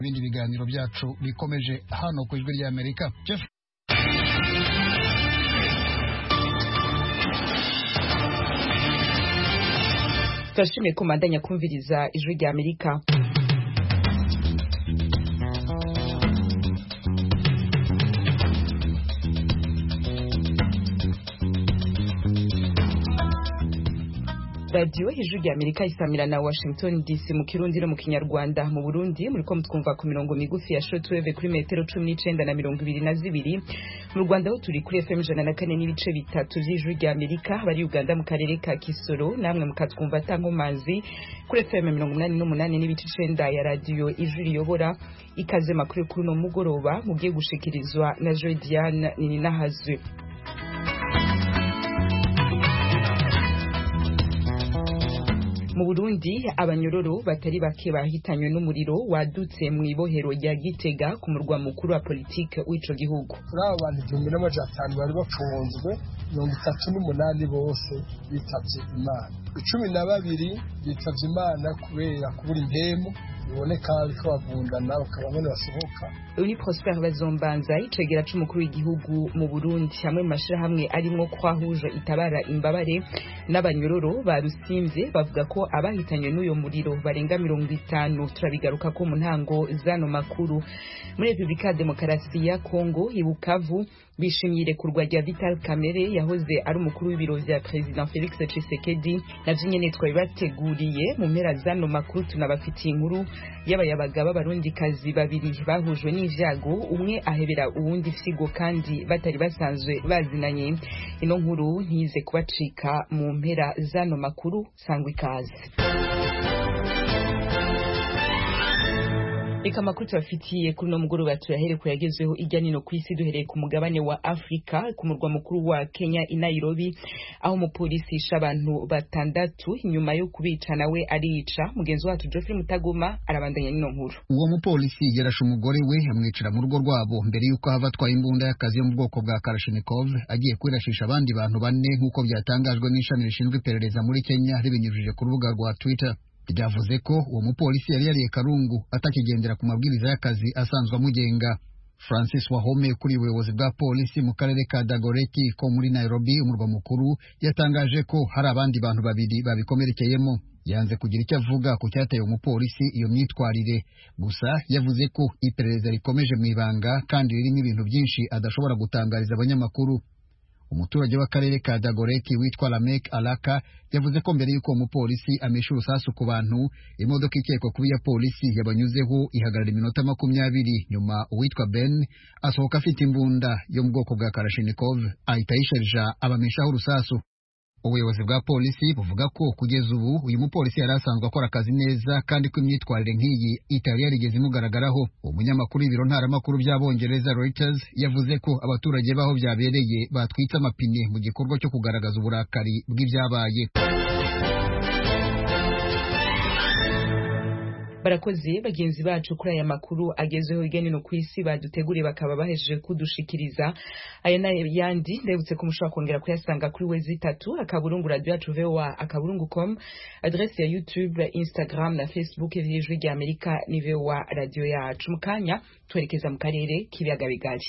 ibindi biganiro byacu bikomeje hano ku Ijwi ry'Amerika. Turashimye ko mandanya kumviriza Ijwi ry'Amerika. Radio Ijwi ry'Amerika isamira na Washington DC mu Kirundi no mu Kinyarwanda. Mu Burundi muriko mutwumva ku mirongo migufi ya shortwave kuri metero 19 na 22. Mu Rwanda ho turi kuri FM 104 n'ibice bitatu by'Ijwi ry'Amerika. Bari Uganda mu karere ka Kisoro namwe mukatwumva Tangomazi kuri FM 88 n'ibice 9 ya radio Ijwi riyobora. Ikaze makuru kuri no mugoroba mugiye gushikirizwa na Joy Diane Ninahazwe. Mu Burundi abanyororo batari bake bahitanywe n'umuriro wadutse mu ibohero rya Gitega ku murwa mukuru wa politike w'ico gihugu. Kuri abo bantu 1500 bari bafunzwe 38 bose bitavye Imana. 12 bitavye Imana kubera kubura impemu biboneka ko bavundana bakabamwe basohoka. Uni Prosper Bazombanza icegera c'umukuru w'igihugu mu Burundi hamwe mashira hamwe arimo kwahuje itabara imbabare n'abanyororo barusimvye bavuga ko abahitanywe n'uyo muriro barenga 50. Turabigaruka ko mu ntango zano makuru. Muri Republika Demokarasi ya Kongo Ibukavu bishimire kurwa rya Vital Kamerhe yahoze ari umukuru w'ibiro vya President Felix Tshisekedi. Navyo nyene twabibateguriye mu mpera zano makuru. Tunabafitiye inkuru y'abayabaga b'abarundikazi babiri bahujwe n'ivyago, umwe ahebera uwundi fyigo kandi batari basanzwe bazinanye. Ino nkuru ntize kubacika mu mpera zano makuru. Sangwa ikaze. Eka makuru tubafitiye kuri no mugoroba turahere ko yagezeho ijya nino kwisi duhereye ku mugabane wa Afrika ku murwa mukuru wa Kenya i Nairobi aho umupolisi isha abantu 6 inyuma yo kubica nawe arica. Mugenzi wacu Geoffrey Mutagoma arabandanya nino nkuru. Uwo mupolisi yarashe umugore we amwicira mu rugo rwabo mbere yuko havatwaye imbunda y'akazi yo mu bwoko bwa Kalashnikov agiye kwirashisha abandi bantu 4 nkuko byatangajwe n'ishami rishinzwe iperereza muri Kenya ribinyujije ku rubuga rwa Twitter. Ryavuze ko uwo mupolisi yari yariye karungu atakigendera ku mabwiriza y'akazi asanzwe amugenga. Francis Wahome kuri ubuyobozi bwa polisi mu karere ka Dagoretti ko muri Nairobi umurwa mukuru yatangaje ko hari abandi bantu 2 babikomerekeyemo. Yanze kugira icyo avuga ku cyateye umupolisi iyo myitwarire, gusa yavuze ko iperereza rikomeje mu ibanga kandi ririmo ibintu byinshi adashobora gutangariza abanyamakuru. Umuturage w'akarere ka Dagoretti witwa Lamek Alaka yavuze ko mbere yuko umupolisi amesha urusasu ku bantu, imodoka ikekwa kuba ya polisi yabanyuzeho ihagarara iminota 20. Nyuma uwitwa Ben asohoka afite imbunda yo mu bwoko bwa Kalashnikov ahita yisharija abameshaho urusasu. Ubuyobozi bwa polisi buvuga ko kugeza ubu uyu mupolisi yari asanzwe akora akazi neza kandi ko imyitwarire nk'iyi itari yarigeze imugaragaraho. Umunyamakuru w'ibiro ntaramakuru by'Abongereza Reuters yavuze ko abaturage baho byabereye batwitse amapine mu gikorwa cyo kugaragaza uburakari bw'ibyabaye. Barakoze bagenzi bacu kuri aya makuru agezeho igeni no kwisi baduteguriye bakaba bahejeje kudushikiriza. Aya nayo yandi ndebutse ko mushobora kongera kuyasanga kuri wezi 3 akaburungu radio yacu VOA akaburungu.com, adresse ya YouTube, Instagram na Facebook y'Ijwi ry'Amerika ni VOA radio yacu. Mukanya twerekeza mu karere k'ibiyaga bigari.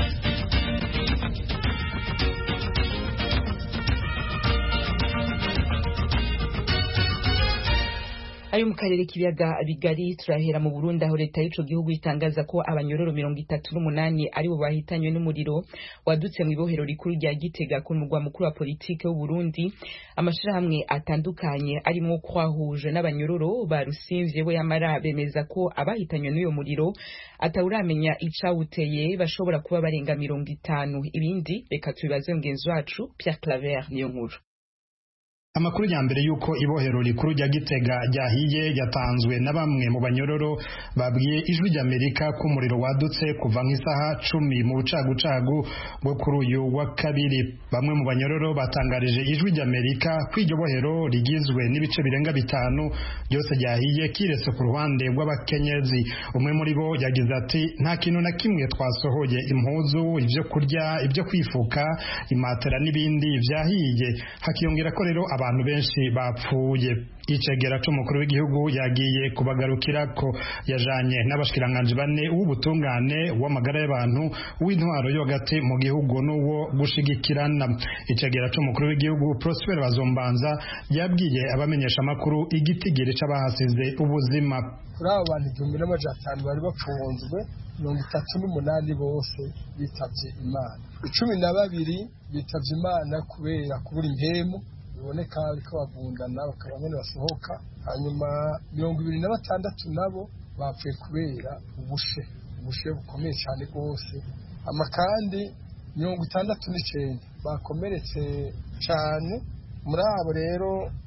Ayo mu karere k'ibiyaga bigari turahera mu Burundi aho leta y'ico gihugu itangaza ko abanyororo 38 ari bo bahitanywe n'umuriro wadutse mu ibohero rikuru rya Gitega ku murwa mukuru wa politike w'u Burundi. Amashirahamwe atandukanye arimo kwahuje n'abanyororo barusimvye bo yamara bemeza ko abahitanywe n'uyo muriro atawuramenya icawuteye bashobora kuba barenga 50. Ibindi reka tubibaze mugenzi wacu Pierre Claver niyo nkuru. Amakuru ya mbere yuko ibohero rikuru rya Gitega ryahiye yatanzwe na bamwe mu banyororo babwiye Ijwi ry'Amerika ko umuriro wadutse kuva nk'isaha 10 mu bucagucagu bwo kuri uyu wa kabiri. Bamwe mu banyororo batangarije Ijwi ry'Amerika ko iryo bohero rigizwe n'ibice birenga 5 byose ryahiye kiretse ku ruhande rw'abakenyezi. Umwe muri bo yagize ati nta kintu na kimwe twasohoye, impuzu, ibyo kurya, ibyo kwifuka, imatera n'ibindi vyahiye. Hakiyongera ko rero abantu benshi bapfuye. Icegera c'umukuru w'igihugu yagiye kubagarukirako, yajanye n'abashikiranganje bane w'ubutungane, w'amagara y'abantu, w'intwaro yo hagati mu gihugu n'uwo gushigikirana. Icegera c'umukuru w'igihugu Prosper Bazombanza yabwiye abamenyesha amakuru igitigiri c'abahasize ubuzima. Kuri abo bantu 1500 bari bapfunzwe, 38 bose bitavye Imana. 12 bitavye Imana kubera kubura impemu, biboneka ariko bavundana bakaba nyene basohoka. Hanyuma 26 nabo bapfuye kubera ubushe bukomeye cyane rwose. Amakandi 69 bakomeretse cyane. Muri abo rero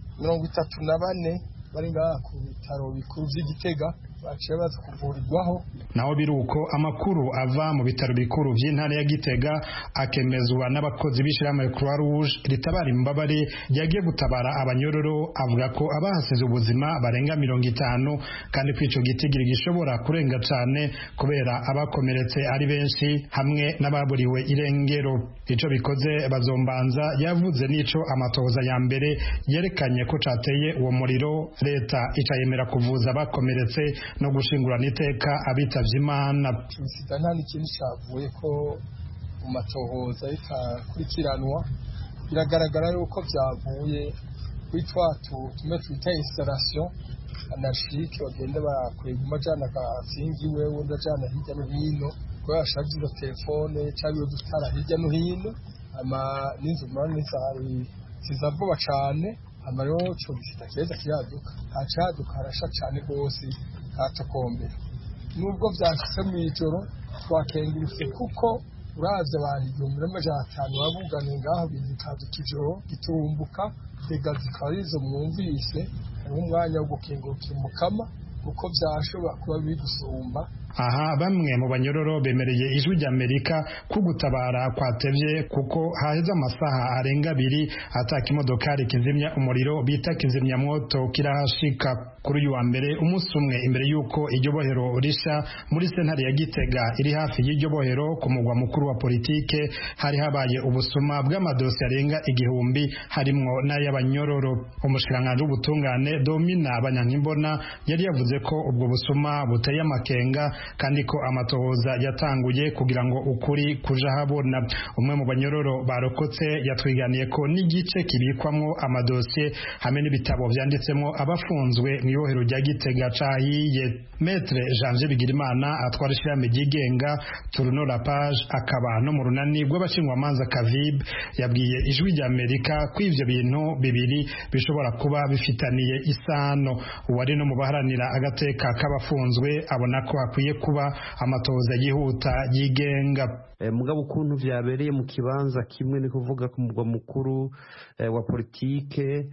34 bari ngaha ku bitaro bikuru vy'Igitega baciye baza kuvurirwaho. Naho biruko amakuru ava mu bitaro bikuru vy'intara ya Gitega akemezwa n'abakozi b'ishirahamwe Croix Rouge ritabara imbabare yagiye gutabara abanyororo, avuga ko abahasize ubuzima barenga 50 kandi kwico gitigiri gishobora kurenga cyane kubera abakomeretse ari benshi hamwe n'ababuriwe irengero. Ico bikoze Bazombanza yavuze nico amatohoza ya mbere yerekanye ko cateye uwo muriro, leta icayemera kuvuza abakomeretse no gushingurana iteka abitavye Imana. Sida nta n'ikintu cyavuye ko mu matohoza ikakurikiranwa, biragaragara yuko byavuye kwitwatu tume twita installation anarchique, bagenda bakwega amajana gazingiwe wundi ajana hirya no hino ko yashagiza telefone cyangwa dutara hirya no hino, ama n'inzu mane zari zizavuba cyane, amaro cyo kitakeza kiyaduka acaduka arasha cyane rwose atokombera. Nubwo byashitse mu ijoro twakengurutse kuko uraza abantu 1500 babugane ngaho bizikaduka ijoro gitumbuka, tega zikarizo mwumvise umwanya wo gukengurukira Mukama kuko byashobora kuba bidusumba. Aha bamwe mu banyororo bemereye Ijwi ry'Amerika ko gutabara kwatevye kuko haheze amasaha arenga 2 ataka imodokari kizimya umuriro bita kizimya mwoto kirahashika. Kuri uyu wa mbere, umunsi umwe imbere yuko iryo bohero risha muri sentare ya Gitega iri hafi y'iryo bohero ku mugwa mukuru wa politike, hari habaye ubusuma bw'amadosi arenga 1000 harimwo n'ay'abanyororo. Umushikiranganje w'ubutungane Domina Banyankimbona yari yavuze ko ubwo busuma buteye amakenga kandi ko amatohoza yatanguye kugira ngo ukuri kuja habona. Umwe mu banyororo barokotse yatwiganiye ko n'igice kibikwamwo amadosiye hamwe n'ibitabo vyanditsemo abafunzwe mu ibohero rya Gitega cahiye. Maître Janvier Bigirimana atwara ishirahamwe ryigenga Tourno la Page akaba no mu runani rw'abashingwamanza Kavib yabwiye Ijwi ry'Amerika ko ivyo bintu bibiri bishobora kuba bifitaniye isano. Uwari no mu baharanira agateka k'abafunzwe abona ko hakwiye kuba amatohoza yihuta yigenga. Mugabo ukuntu vyabereye mu kibanza kimwe ni kuvuga ku mugwa mukuru wa politike,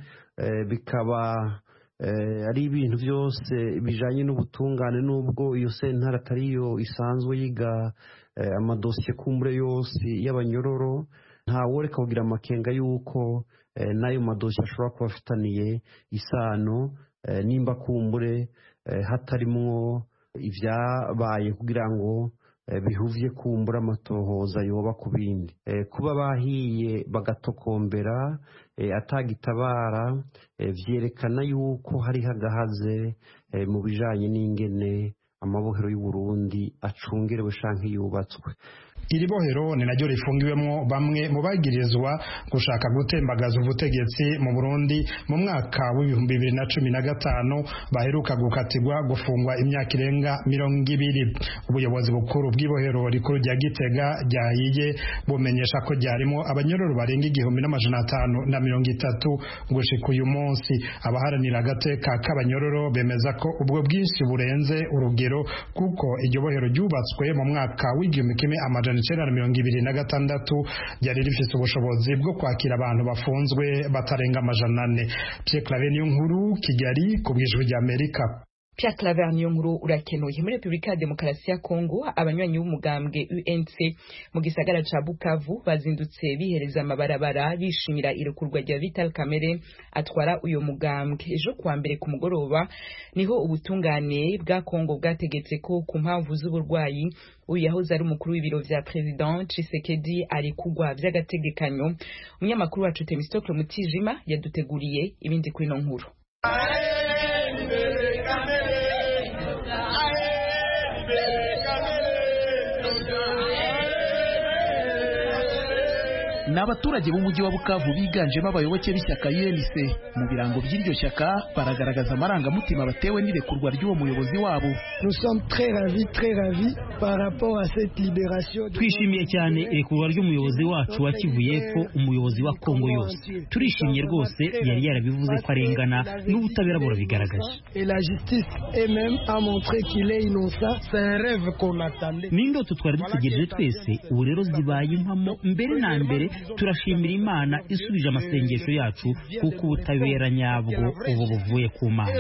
bikaba ari ibintu byose bijanye n'ubutungane, nubwo iyo sentare atariyo isanzwe yiga amadosiye kumbure yose y'abanyororo, ntaworeka kugira amakenga yuko nayo madosiye ashobora kuba afitaniye isano nimba kumbure hatarimwo ivyabaye kugira ngo bihuvye kumbura amatohoza yoba ku bindi. Kuba bahiye bagatokombera atagitabara vyerekana yuko hari hagahaze mu bijanye n'ingene amabohero y'u Burundi acungerewe canke yubatswe. Iri bohero ni naryo rifungiwemo bamwe mu bagirizwa gushaka gutembagaza ubutegetsi mu Burundi mu mwaka w'2015 baheruka gukatirwa gufungwa imyaka irenga 20. Ubuyobozi bukuru bw'ibohero rikuru rya Gitega ryahiye bumenyesha ko ryarimo abanyororo barenga 1530 gushika uyu munsi. Abaharanira agateka k'abanyororo bemeza ko ubwo bwinshi burenze urugero kuko iryo bohero ryubatswe mu mwaka w'1926 ryari rifise ubushobozi bwo kwakira abantu bafunzwe batarenga 400. Pierre Claver Niyonkuru, Kigali, ku bw'Ijwi ry'Amerika. Pierre Claver Niyonkuru urakenuye. Muri Republika ya Demokarasi ya Kongo abanywanyi b'umugambwe UNC mu gisagara ca Bukavu bazindutse bihereza amabarabara bishimira irekurwa rya Vital Kamerhe atwara uyo mugambwe. Ejo kuwa mbere ku mugoroba niho ubutungane bwa Kongo bwategetse ko ku mpamvu z'uburwayi uyu yahoze ari umukuru w'ibiro vya President Tshisekedi ari kugwa vy'agategekanyo. Umunyamakuru wacu Temistocle Mutijima yaduteguriye ibindi kuri no nkuru. N'abaturage b'umujyi wa Bukavu biganjemo abayoboke b'ishyaka UNC. Mu birango by'iryo shyaka baragaragaza amarangamutima batewe n'irekurwa ry'uwo muyobozi wabo. Nous sommes très ravis par rapport à cette libération. Twishimiye cyane irekurwa ry'umuyobozi wacu wa Kivu y'Epfo, umuyobozi wa Kongo yose. Turishimye rwose, yari yarabivuze ko arengana n'ubutabera burabigaragaje. Et la justice elle-même a montré qu'il est innocent. C'est un rêve qu'on attendait. N'indoto twari dutegereje twese, ubu rero zibaye impamo. Mbere na mbere turashimira Imana isubije amasengesho yacu kuko ubutabera nyabwo ubu buvuye ku Mana.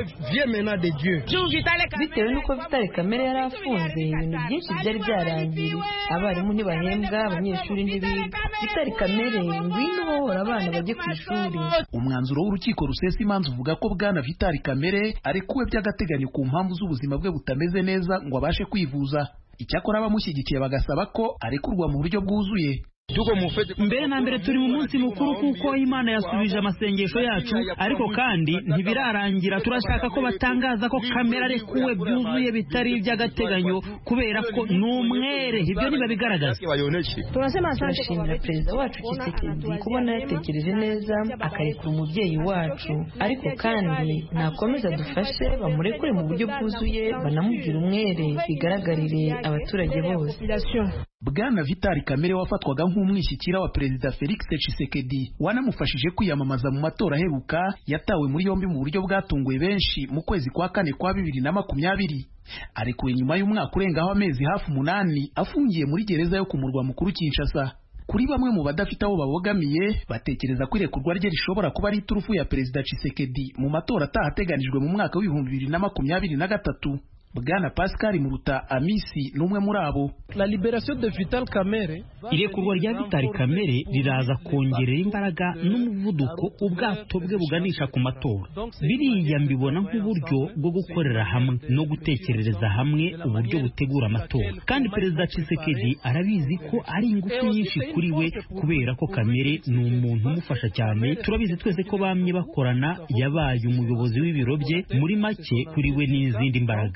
Bitewe n'uko Vital Kamerhe yari afunze, ibintu byinshi byari byarangiye. Abarimu ntibahembwa, abanyeshuri ntibiga. Vital Kamerhe ngwino uhora abana bajye ku ishuri. Umwanzuro w'urukiko rusesa imanza uvuga ko bwana Vital Kamerhe arekuwe by'agateganyo ku mpamvu z'ubuzima bwe butameze neza ngo abashe kwivuza. Icyakora abamushyigikiye bagasaba ko arekurwa mu buryo bwuzuye. Mbere na mbere turi mu munsi mukuru kuko Imana yasubije amasengesho yacu, ariko kandi ntibirarangira. Turashaka ko batangaza ko Kamerhe arekuwe byuzuye bitari iby'agateganyo kubera ko n'umwere. Ibyo nibabigaragaza. Turashimira perezida wacu Tshisekedi kubona yatekereje neza akarekura umubyeyi wacu, ariko kandi nakomeza dufashe bamurekure mu buryo bwuzuye, banamubwira umwere bigaragarire abaturage bose. Bwana Vital Kamerhe wafatwaga nk'umwishyikira wa Perezida Felix Tshisekedi wanamufashije kwiyamamaza mu matora aheruka yatawe muri yombi mu buryo bwatunguye benshi mu kwezi kwa kane kwa 2020. Arekuwe nyuma y'umwaka urengaho amezi hafi 8 afungiye muri gereza yo ku murwa mukuru Kinshasa. Kuri bamwe mu badafite aho babogamiye batekereza ko irekurwa rye rishobora kuba ari iturufu ya Perezida Tshisekedi mu matora atahateganijwe mu mwaka w'2023. Bwana Pascal Muruta Amisi n'umwe muri abo. La libération de Vital Kamerhe, irekurwa rya Vital Kamerhe riraza kongerera imbaraga n'umuvuduko ubwato bwe buganisha ku matora. Biriya mbibona nk'uburyo bwo gukorera hamwe no gutekerereza hamwe uburyo butegura amatora. Kandi Perezida Tshisekedi arabizi ko ari ingufu nyinshi kuri we kubera ko Kamerhe ni umuntu umufasha cyane. Turabizi twese ko bamye bakorana, yabaye umuyobozi w'ibiro bye, muri make kuri we n'izindi mbaraga.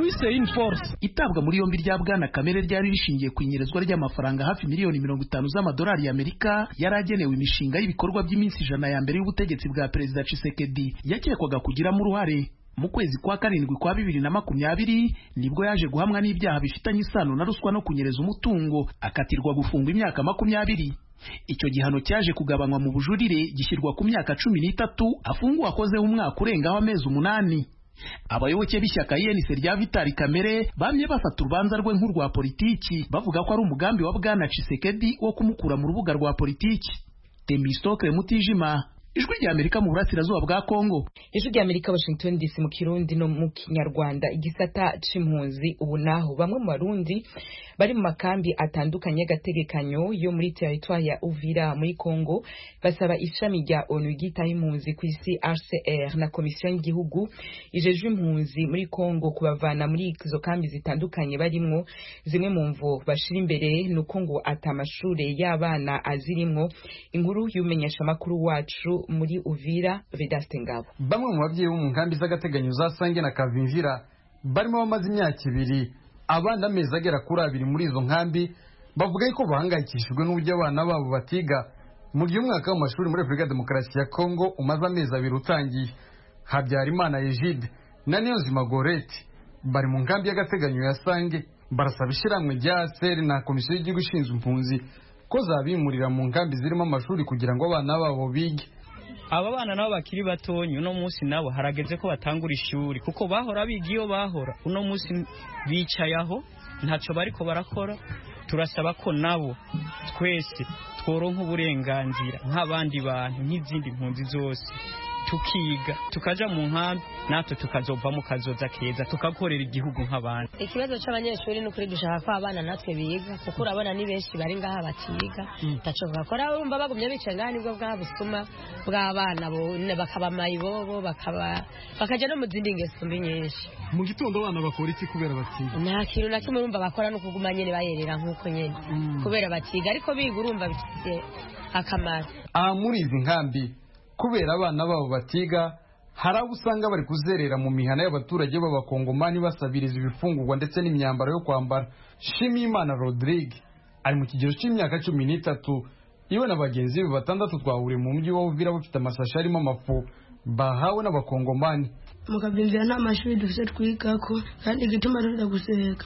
Itabwa muri yombi rya bwana Kamerhe ryari rishingiye ku inyerezwa ry'amafaranga hafi miliyoni 50 z'amadolari y'Amerika yaragenewe imishinga y'ibikorwa by'iminsi 100 ya mbere y'ubutegetsi bwa Perezida Tshisekedi yakekwaga kugiramo uruhare. Mu kwezi kwa 7 kwa 2020 nibwo yaje guhamwa n'ibyaha bifitanye isano na ruswa no kunyereza umutungo, akatirwa gufungwa imyaka 20. Icyo gihano cyaje kugabanywa mu bujurire gishyirwa ku myaka 13 afungwa akozeho umwaka urengaho amezi 8. Abayoboke b'ishyaka UNC rya Vital Kamerhe bamye bafata urubanza rwe nk'urwa politiki bavuga ko ari umugambi wa bwana Tshisekedi wo kumukura mu rubuga rwa politiki. Temistocle Mutijima, Ijwi rya Amerika mu burasirazuba bwa Kongo. Ijwi rya Amerika Washington DC mu Kirundi no mu Kinyarwanda. Igisata c'impunzi ubu naho bamwe mu Barundi bari mu makambi atandukanye gategekanyo yo muri territoire ya Uvira muri Kongo basaba ishami rya ONU gitaho impunzi ku isi HCR na komisiyo y'igihugu ijeje impunzi muri Kongo kubavana muri izo kambi zitandukanye barimwo. Zimwe mu mvo bashira imbere nuko ngo atamashure y'abana azirimwo. Inkuru y'umenyesha makuru wacu muri Uvira Vedaste Ngabo. Bamwe mu babyeyi bo mu nkambi z'agateganyo za Sange na Kavimvira barimo bamaze imyaka 2 abana amezi agera kuri 2 muri izo nkambi bavuga ko bahangayikishijwe n'uburyo abana babo batiga mu gihe umwaka w'amashuri muri Republika Demokarasi ya Kongo umaze amezi 2 utangiye. Habyarimana Egide na Niyonzima Gorete bari mu nkambi y'agateganyo ya Sange barasaba ishiramwe rya HCR na komisiyo y'igihugu ishinzwe impunzi ko zabimurira mu nkambi zirimo amashuri kugira ngo abana babo bige. Aba bana nabo bakiri batonye uno munsi nabo harageze ko batangura ishuri kuko bahora bigiyo bahora uno munsi bicayaho ntaco bariko barakora. Turasaba ko nabo twese tworonka uburenganzira nk'abandi bantu nk'izindi mpunzi zose tukiga tukaja mu nkambi natwe tukazovamo kazoza keza tukakorera igihugu nk'abandi. Ikibazo c'abanyeshuri n'ukuri dushaka ko abana natwe biga kuko urabona ni benshi bari ngaha batiga taco bakora urumva bagumye bicaye ngaha nibwo bwa busuma bw'abana bo bakaba mayibobo bakaja no mu zindi ngeso mbi nyinshi. Mu gitondo abana bakora iki kubera batiga? Nta kintu na kimwe urumva bakora no kuguma nyene bayerera nk'uko nyene kubera batiga ariko biga urumva bifite akamaro. Aha muri izi nkambi kubera abana babo batiga hari abo usanga bari kuzerera mu mihana y'abaturage b'abakongomani basabiriza ibifungurwa ndetse n'imyambaro yo kwambara. Shimiyimana Rodrigue ari mu kigero cy'imyaka 13 iwe na bagenzi be batandatu twahuriye mu mujyi wa Uvira bafite amasashi arimo amafu bahawe n'abakongomani. Mukabimvira nta mashuri dufite twigako kandi igituma tuza guseka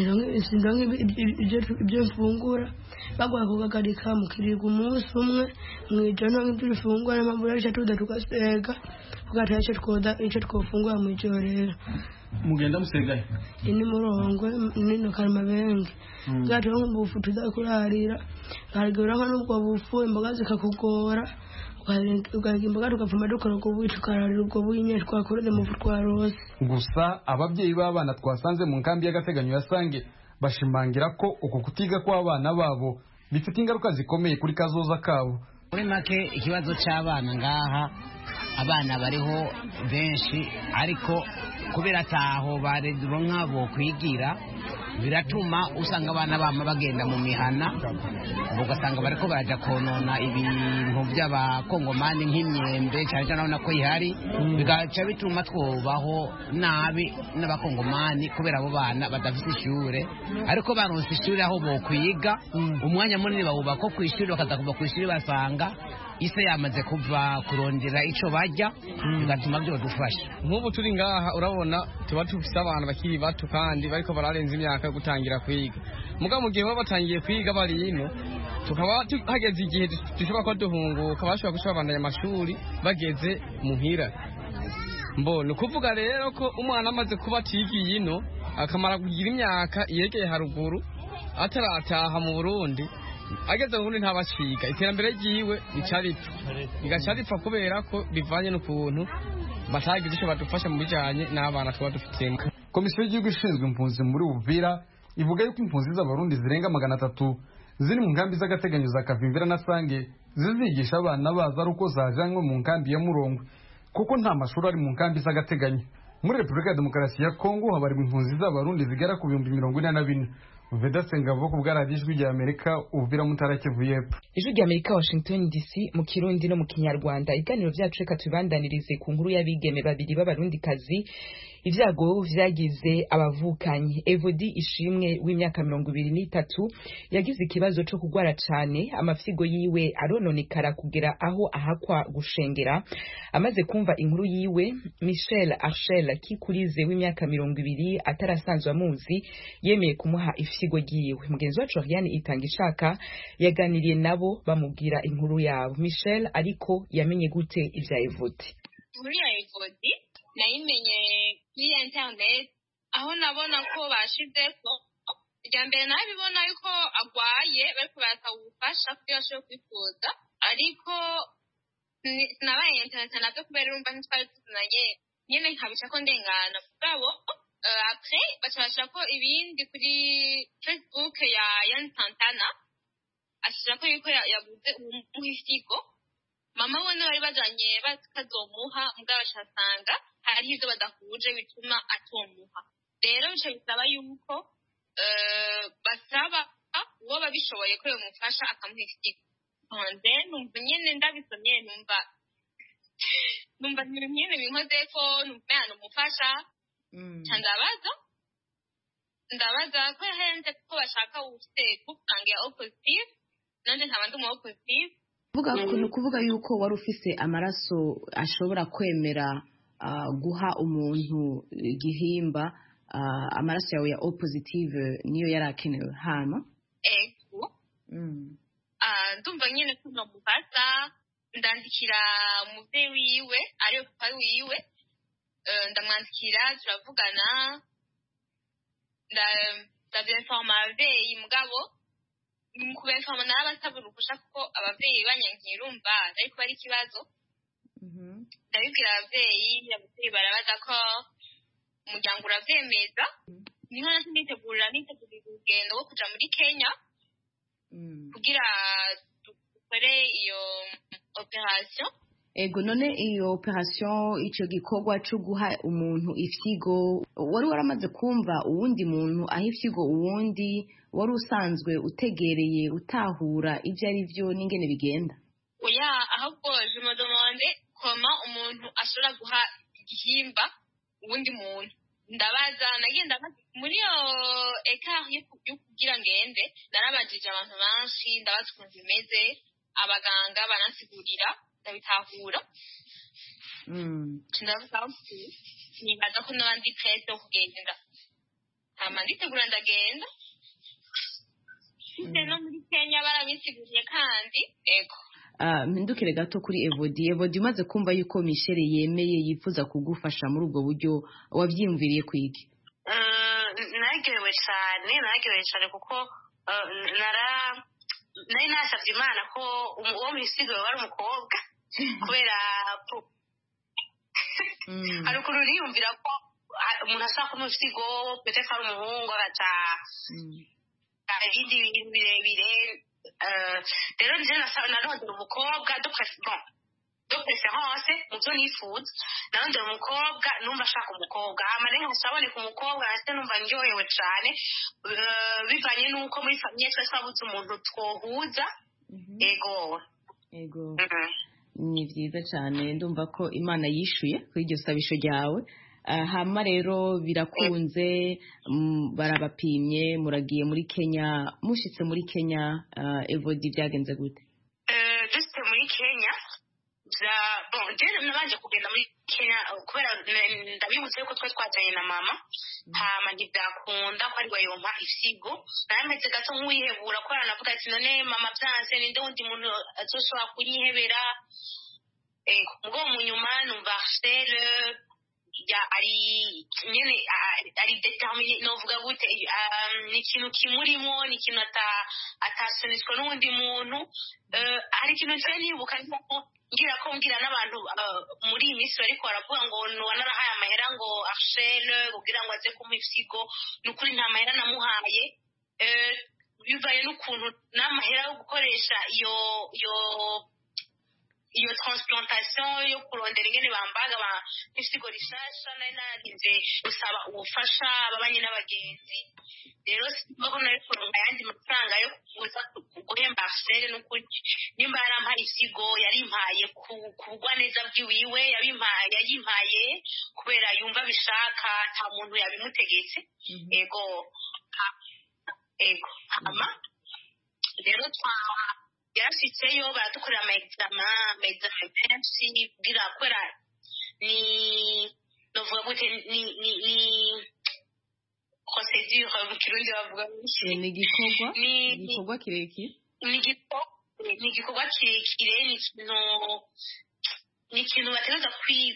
ibyo mfungura bagwa kugagarika mukiriga umunsi umwe mwijana nk'ibyo mfungura n'amabura y'icyo tuza tugaseka kugatara icyo twofungura mu ijoro rero. Mugenda musegaye? Ini Murongwe nino Karamabenge gato nk'ubufu tuzakurarira garagura n'ubwo bufu imboga zikakugora imboga tukavuma dukora ubwo buyi tukararira ubwo buyi nyine twakoreze mu rose. Gusa ababyeyi b'abana twasanze mu nkambi y'agateganyo ya Sange bashimangira ko uko kutiga kw'abana babo bifite ingaruka zikomeye kuri kazoza kabo. Muri make ikibazo cy'abana ngaha abana bariho benshi ariko kubera ataho bareduro nk'abo kwigira biratuma usanga abana bama bagenda mu mihana ugasanga bariko baraja konona ibintu by'abakongomani nk'imyembe cyane cyane urabona ko ihari bigaca bituma twobaho nabi n'abakongomani kubera abo bana badafite ishure ariko baronse ishure aho bokwiga umwanya munini bawuba ko kw'ishure bakaza kuva kw'ishure basanga ise yamaze kuva kurondera ico bajya bigatuma byo dufasha. Nk'ubu turi ngaha urabona tuba tufise abantu bakiri bato kandi bariko bararenza imyaka yo gutangira kwiga muga mu gihe baba batangiye kwiga bari ino tukaba hageze igihe dushobora ko duhunguka bashobora gushobora amashuri bageze muhira. Mbona kuvuga rero ko umwana amaze kuba atigiye ino akamara kugira imyaka yegeye haruguru atarataha mu Burundi ageze ubundi ntabaciga iterambere ryiwe rigacaripfa kubera ko bivanye n'ukuntu batagize icyo badufasha mu bijanye n'abana tuba dufitemo. Komisiyo y'igihugu ishinzwe impunzi muri Uvira ivuga yuko impunzi z'abarundi zirenga 300 ziri mu nkambi z'agateganyo za Kavimvira na Sange zizigisha abana baza ari uko zajanywe mu nkambi ya Murongwe kuko nta mashuri ari mu nkambi z'agateganyo. Muri Repubulika ya Demokarasi ya Kongo habarirwa impunzi z'abarundi zigera ku 44,000. Veda Sengavo ku bwaradijwi rya Amerika Uvira Mutara Kivu y'Epfo. Ijwi rya Amerika Washington DC mu Kirundi no mu Kinyarwanda. Iganiro byacu reka tubandanirize ku nkuru y'abigeme babiri b'abarundi kazi ivyago vyagize abavukanyi. Evodi Ishimwe w'imyaka 23 yagize ikibazo cyo kugwara cyane amafyigo yiwe arononekara kugera aho ahakwa gushengera. Amaze kumva inkuru yiwe Michel Archel Kikurize w'imyaka 20 atarasanzwe amuzi yemeye kumuha ifyigo giwe. Mugenzi wacu Ariane Itangishaka yaganiriye nabo bamubwira inkuru yabo. Michel ariko yamenye gute ivya Evodi? Muri Evodi nayimenye kuri internet aho nabona ko bashizeko rya mbere nabibona yuko agwaye bariko barasaba ubufasha kugira ashobore kwifuza ariko nabaye internet navyo kubera urumva ntitwari tuzunanye nyene nkabica ko ndengana mugabo après baca bashirako ibindi kuri Facebook ya Yan Santana ashirako yuko yaguze umuhisigo mama wone bari bajanye bakazomuha mugabo bashasanga hari ivyo badahuje bituma atomuha rero bice bisaba yuko basaba uwo babishoboye ko yomufasha akamuha ifitigo then numva nyene ndabisomye numva nyene binkozeko numva numufasha ndabaza ko yahenze ko bashaka ufite gupanga ya oppositive nanje nkaba ndi mu oppositive kuvuga yuko wari ufise amaraso ashobora kwemera guha umuntu igihimba amaraso yawe ya O positive niyo yarakenewe hano ndumva nyene ko nomufasha ndandikira umuvyeyi wiwe ariyo papa wiwe ndamwandikira turavugana ndabyinforma abavyeyi mugabo kubenforma n'abasaba uruhusha kuko abavyeyi banyankira urumva ariko ari ikibazo ndabibwira ababyeyi barabaza ko umuryango uravyemeza niho nitegurira urugendo rwo kuja muri Kenya kugira dukore iyo operation. Ego none iyo operation ico gikorwa cyo guha umuntu ifyigo wari waramaze kumva uwundi muntu aho ifyigo uwundi wari usanzwe utegereye utahura ivyo ari byo n'ingene bigenda? Oya, ahubwo je me demande comment umuntu ashobora guha igihimba uwundi muntu. Ndabaza nagenda muri yo écart yo kugira ngende narabajije abantu benshi ndabaza ukuntu bimeze abaganga baransigurira ndabitahura ndavuga nibaza ko n'abandi presse yo kugenda hama nditegura ndagenda no muri Kenya barabisiguriye kandi ego. Mpindukire gato kuri Evodi umaze kumva yuko Michel yemeye yifuza kugufasha muri ubwo buryo wavyimviriye kwiki? Nagerewe cyane kuko nari nasabye Imana ko uwo mwisigo wari umukobwa kubera hari ukuntu niyumvira ko umuntu ashaka kumufisigo peut-être ari umuhungu agaca ibindi bintu birebire rero nje narondera umukobwa de preference mu byo nifuza narondera umukobwa numva ashaka umukobwa hama rero nkasaboneka umukobwa nase numva ndyohewe cyane bivanye n'uko muri famille twese twabuze umuntu twohuza. Ego ni byiza cyane ndumva ko Imana yishuye kuri iryo sabisho ryawe. Hama rero birakunze barabapimye muragiye muri Kenya mushitse muri Kenya Evodi byagenze gute? Dusite muri Kenya nabanje kugenda muri Kenya kubera ndabibutse yuko twajyanye na mama hama ntibyakunda ko ari we yompa ifyigo nameze gato nk'uwihebura kubera navuga ati none mama byanse ninde wundi muntu azoshobora kunyihebera ngo mu nyuma numva Arcel ari determine novuga gute ni ikintu kimurimo ni ikintu atasunitswe n'undi muntu hari ikintu cyane nibuka ngira n'abantu muri iyi minsi bariko baravuga ngo narahaye amahera ngo Arcel kugira ngo aze kumpa ifyigo n'ukuri nta mahera namuhaye bivaye n'ukuntu n'amahera yo gukoresha iyo transplantation yo kurondera ingene bambaga ifyigo rishasha nari narinze gusaba ubufasha ababanye n'abagenzi rero simbako nari kuronka ayandi mafaranga yo kuza guhemba Arcel n'ukuri nimba yarampaye ifyigo yarimpaye kugwa neza bwiwiwe yayimpaye kubera yumva bishaka nta muntu yabimutegetse. Ego hama rero yarashitseyo baradukorera ama-examen menshi kugira kubera ni novuga gute ni procedure mu Kirundi bavuga ni igikorwa kirekire ni igikorwa kirekire ni ikintu bategereza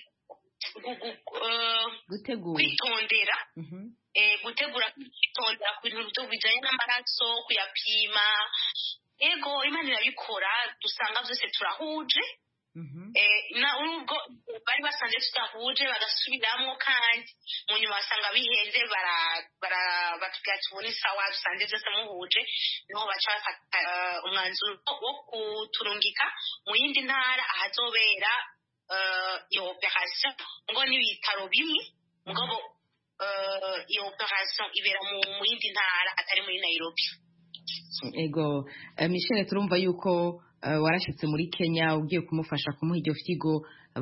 kwitondera gutegura kwitondera ku bintu bijanye n'amaraso kuyapima. Ego Imana irabikora dusanga byose turahuje nubwo bari basanze tudahuje bagasubiramwo kandi mu nyuma basanga bihenze batubwira ati ubu ni sawa dusanze byose muhuje niho baca bafata umwanzuro wo kuturungika mu yindi ntara ahazobera iyo operation ngo n'ibitaro bimwe mugabo iyo operation ibera mu yindi ntara atari muri Nairobi. Ego Michel turumva yuko warashitse muri Kenya ugiye kumufasha kumuha iryo fyigo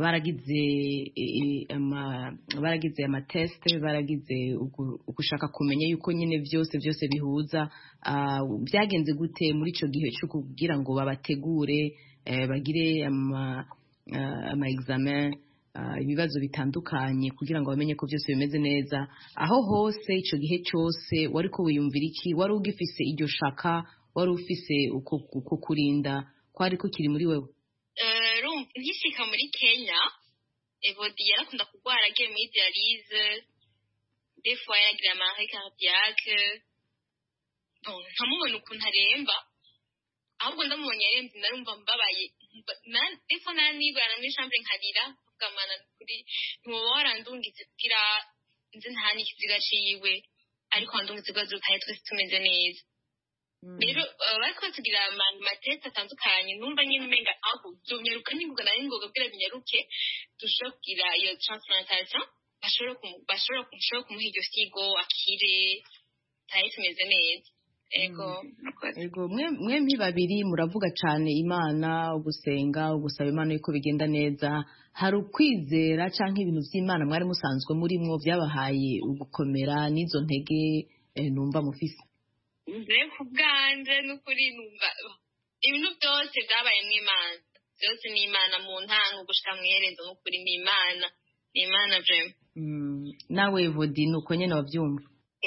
baragize ama test baragize ugushaka kumenya yuko nyine byose bihuza byagenze gute muri ico gihe cyo kugira ngo babategure bagire ama examen ibibazo bitandukanye kugira ngo bamenye ko byose bimeze neza aho hose ico gihe cyose wari ko wiyumvira iki wari ugifise iryo shaka wari ufise uko kurinda kwari ko kiri muri wewe? Nkishika muri Kenya Evodi yarakunda kurwara agiye muri dialyse des fois yaragira amahari cardiaque nkamubona ukuntu aremba ahubwo ndamubonye aremba narumva mbabaye des fois nanibwana muri chambre nkarira ndavuga mana kuri ntuba warandungitse kugira nzi nta n'ikiziga ciwe ariko wandungitse kugira dutahe twese tumeze neza rero bariko batugira amatetse atandukanye numva nyine umenga aho vyonyaruka n'ingoga na n'ingoga kugira binyaruke dushobora kugira iyo transplantation bashobora kumuha iryo figo akire tahe tumeze neza ego mwe babiri muravuga cyane Imana ugusenga ugusaba Imana yuko bigenda neza hari ukwizera cyangwa ibintu by'Imana mwari musanzwe murimwo byabahaye ugukomera n'izo ntege numva mufise nje kubwanje n'ukuri numva ibintu byose byabaye mw'Imana byose ni Imana mu ntango gushika mwiherezo n'ukuri ni Imana vrema nawe Vodi nuko nyene wavyumva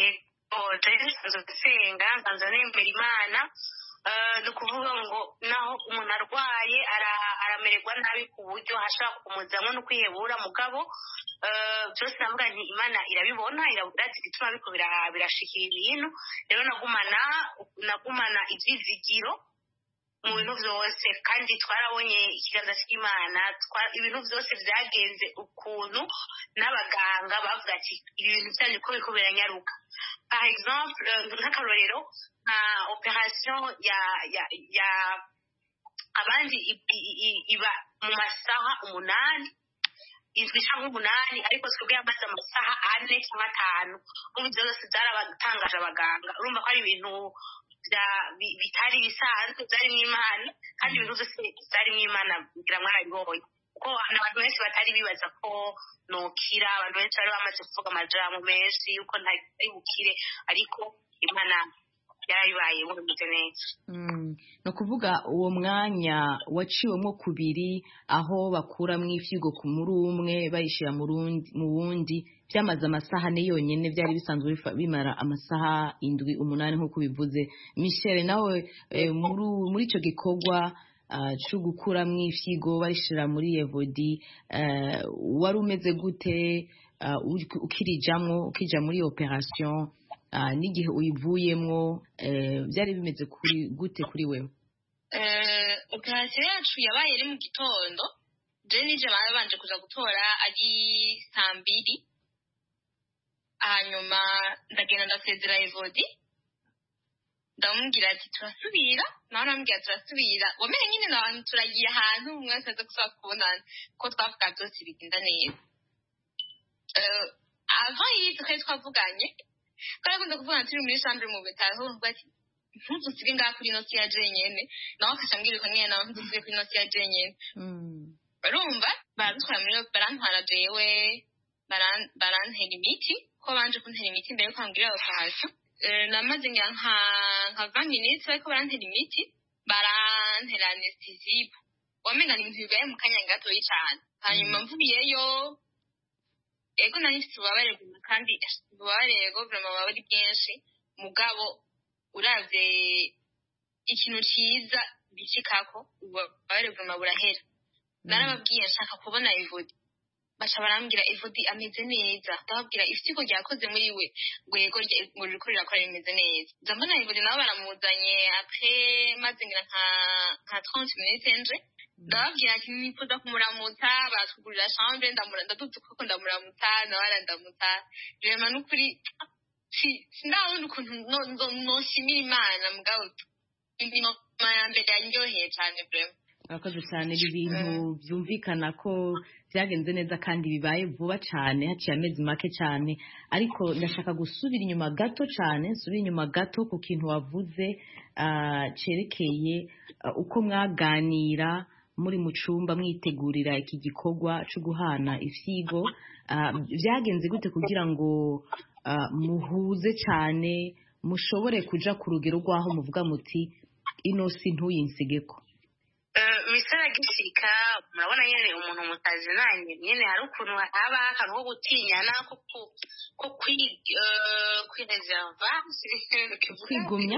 gusenga nsanzwe nembera Imana ni ukuvuga ngo naho umuntu arwaye aramererwa nabi ku buryo hashobora kumuzamo no kwihebura mugabo byose navuga nti Imana irabibona irazi igituma biko birashikira ibintu rero nagumana ivyizigiro mu bintu byose kandi twarabonye ikiganza cy'Imana ibintu byose byagenze ukuntu n'abaganga bavuga ati ibi bintu byanyu ko biko biranyaruka par exemple nk'akarorero nka operation ya abandi iba mu masaha 8 izwi cyangwa 8 ariko twebwe yamaze amasaha 4 cyangwa 5 ubu byose byarabatangaje abaganga urumva ko ari ibintu bitari bisanzwe byari mw'Imana kandi ibintu byose byari mw'Imana kugira mwarabibonye kuko abantu benshi batari bibaza ko nokira abantu benshi bari bamaze kuvuga amajambo menshi yuko ntari bukire ariko Imana yarabibaye bumeze neza no kuvuga uwo mwanya waciwemo kubiri aho bakuramwo ifyigo ku muri umwe bayishira mu wundi byamaze amasaha ne yonyene byari bisanzwe bimara amasaha 7-8 nkuko bivuze Michel nawe muri ico gikorwa cyo gukuramwo ifyigo bayishira muri Evodi wari umeze gute ukija muri operation n'igihe uyivuyemwo byari bimeze gute kuri wewe operation yacu yabaye iri mu gitondo je nije babanje kuja gutora ari 2:00 hanyuma ndagenda ndasezera Evodi ndamubwira ati turasubira nawe namubwira turasubira wamenye nyine n'abantu turagiye ahantu mwese aza gusaba kubonana ko twavuga byose bigenda neza avant y'iyi twari twavuganye twarakunze kuvugana turi muri chambre mu bitaro bati ntuzusige ngaha kuri nosi ya jenyene nawe akashambwira ko nyene nawe ntuzusige kuri nosi ya jenyene barumva baradutwara muri barantwara jewe barantera imiti ko banje kuntera imiti mbere yuko ambwira operation namaze nka 20 minutes ariko barantera imiti barantera anesthesie wamenga ni ibintu bibaye mu kanya gatoyi cyane hanyuma mvubiyeyo ego nari mfite ububabare kandi ububabare ego vraiment bari bwinshi mugabo uravye ikintu ciza bicikako ububabare vraiment burahera narababwiye nshaka kubona Evodi baca barambwira Evodi ameze neza ndababwira ifitiko ryakoze muri we gwego ngo riko rirakora rimeze neza ndabona Evodi nabo baramuzanye après maze ngira nka 30 minutes nje ndababwira ati nifuza kumuramutsa batugurira chambre ndaduze kuko ndamuramutsa nawe arandamutsa rema n'ukuri sindabona ukuntu noshimira Imana mugabo imirimo ya mbere yanyoheye cyane vraiment Akoze cyane ibintu byumvikana ko byagenze neza kandi bibaye vuba cyane haciye amezi make cyane ariko ndashaka gusubira inyuma gato ku kintu wavuze cerekeye uko mwaganira muri mu cumba mwitegurira iki gikorwa cyo guhana ifyigo byagenze gute kugira ngo muhuze cyane mushobore kuja ku rugero rwaho muvuga muti ino si ntuyinsigeko misara gishika murabona nyene umuntu mutazi nanye nyene hari ukuntu haba akantu ko gutinyana ko kwireserva kwigumya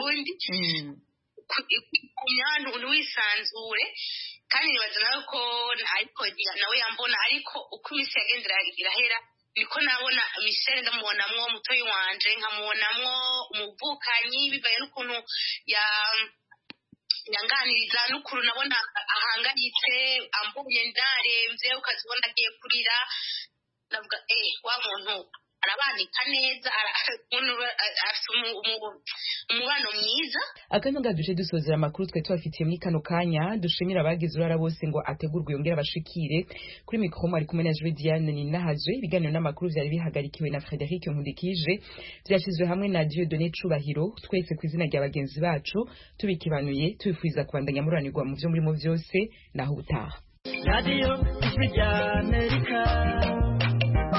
kwigumya wisanzure kandi nibaza nawe ko ariko nawe yambona ariko uko imisi yagendera irahera niko nabona Michel ndamubonamwo mutoyi wanje nkamubonamwo umuvukanyi bivaye n'ukuntu yanganiriza n'ukuru nabona ahangayitse ambuye ndaremvye ukazibona agiye kurira navuga wa muntu arabanika neza afite umubano mwiza. Akanya gaduje dusozera amakuru twe twafitiye muri kano kanya dushimira abagize urara bose ngo ategurwe yongera bashikire kuri mikro ari kumwe na Diane Ninahazwe. Ibiganiro n'amakuru byari bihagarikiwe na Frederic Nkundikije byashyizwe hamwe na Dieudonné Cubahiro. Twese ku izina rya bagenzi bacu tubikibanuye twifuza kubandanya muranirwa mu byo murimo byose naho utaha. Radio Ijwi rya Amerika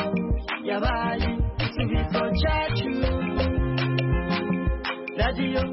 yabaye igisubizo cyacu. Radio